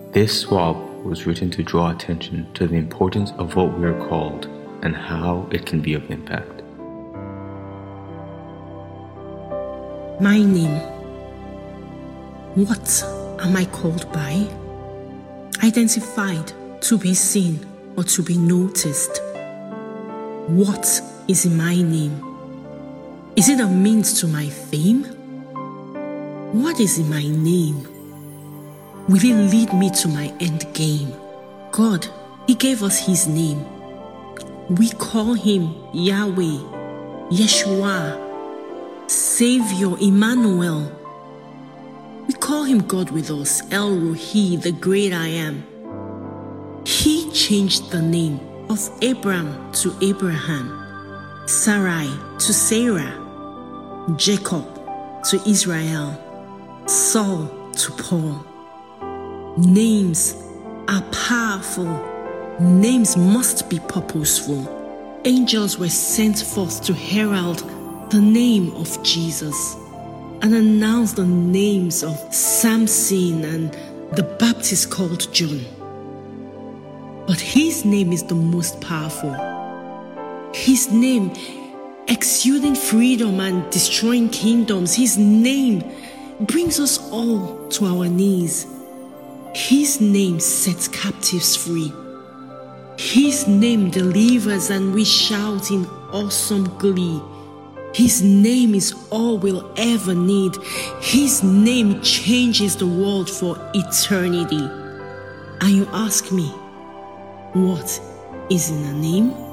This swap was written to draw attention to the importance of what we are called and how it can be of impact. My name. What am I called by? Identified, to be seen, or to be noticed. What is in my name? Is it a means to my fame? What is in my name? Will it lead me to my end game? God, He gave us His name. We call Him Yahweh, Yeshua, Savior, Emmanuel. We call Him God with us, El Rohi, the great I am. He changed the name of Abram to Abraham, Sarai to Sarah, Jacob to Israel, Saul to Paul. Names are powerful. Names must be purposeful. Angels were sent forth to herald the name of Jesus and announce the names of Samson and the Baptist called John. But His name is the most powerful. His name exuding freedom and destroying kingdoms. His name brings us all to our knees. His name sets captives free. His name delivers and we shout in awesome glee. His name is all we'll ever need. His name changes the world for eternity. And you ask me, what is in a name?